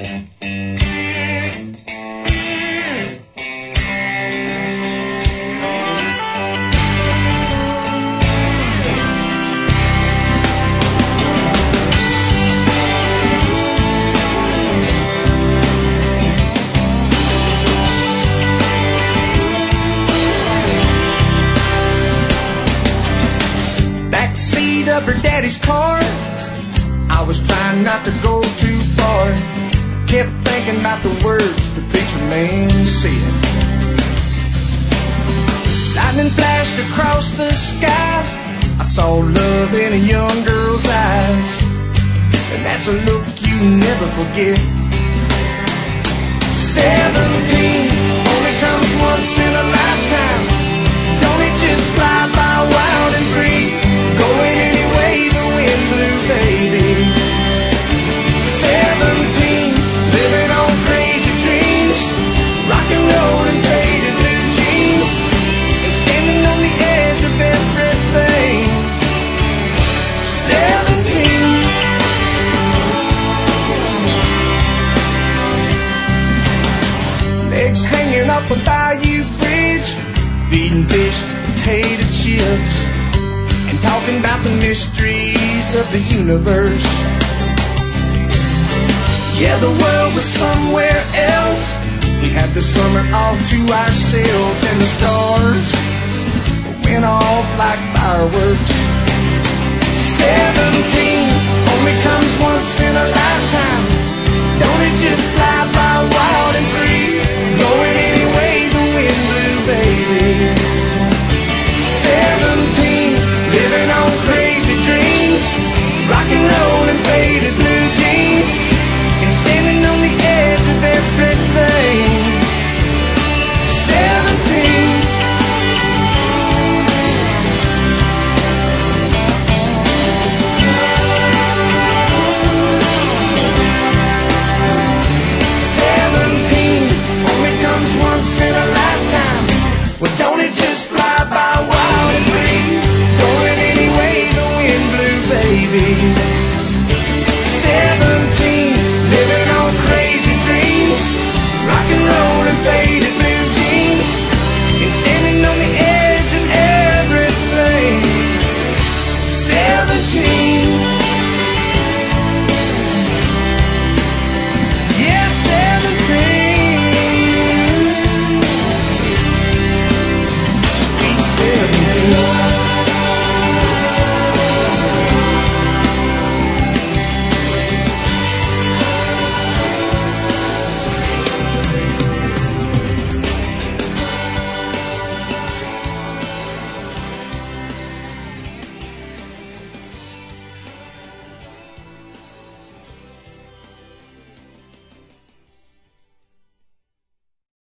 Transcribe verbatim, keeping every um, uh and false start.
Of her daddy's car, I was trying not to go too far. Kept thinking about the words the preacher man said. Lightning flashed across the sky. I saw love in a young girl's eyes, and that's a look you never forget. Seventeen only comes once in a lifetime. Don't it just fly by wild and free, going any way the wind blew, baby. Seventeen, living on crazy dreams, rock and roll and faded blue jeans, and standing on the edge of everything. Seventeen. Legs hanging up a bayou bridge, feeding fish potato chips, and talking about the mysteries of the universe. Yeah, the world was somewhere else. We had the summer all to ourselves, and the stars went off like fireworks. Seventeen only comes once in a lifetime.